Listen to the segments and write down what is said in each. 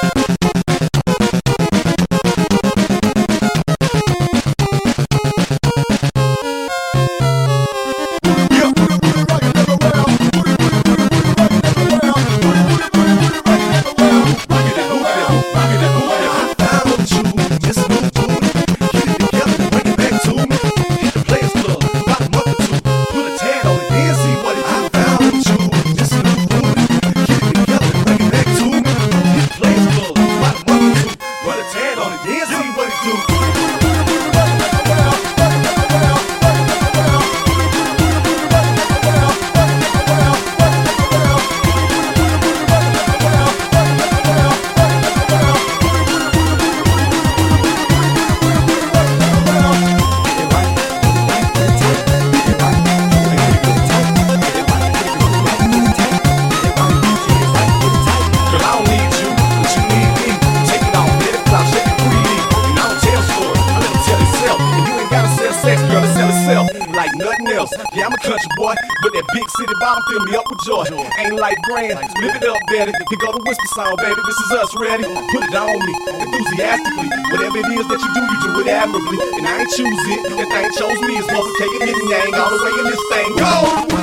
Like nothing else. Yeah, I'm a country boy, but that big city bottom fill me up with joy. Ain't life grand, live it up, daddy. Here go the whisper sound, baby. This is us, ready? Put it on me, enthusiastically. Whatever it is that you do it admirably. And I ain't choose it, that thing chose me. It's multiplicating it and yang all the way in this thing. Go!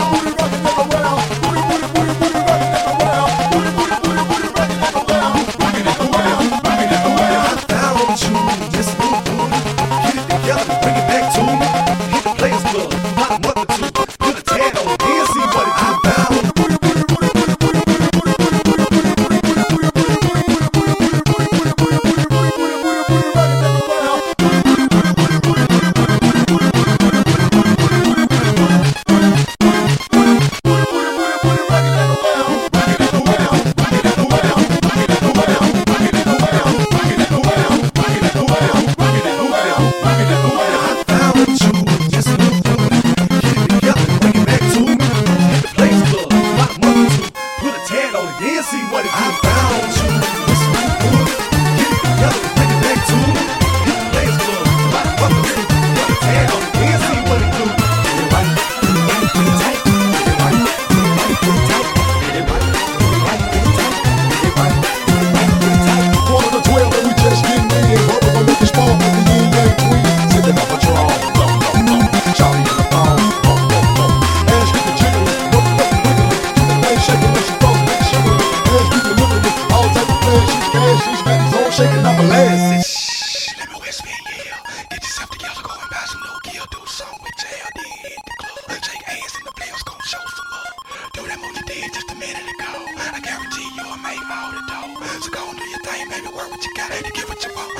Shaking up a leg. Shh, let me whisper in your ear. Get yourself together, go and buy some new gear. Do something with jail, then hit the club. Shake hands and the players gon' show some love. Do that move you did just a minute ago. I guarantee you'll make all the dough. So go and do your thing, baby. Work what you got to get what you want.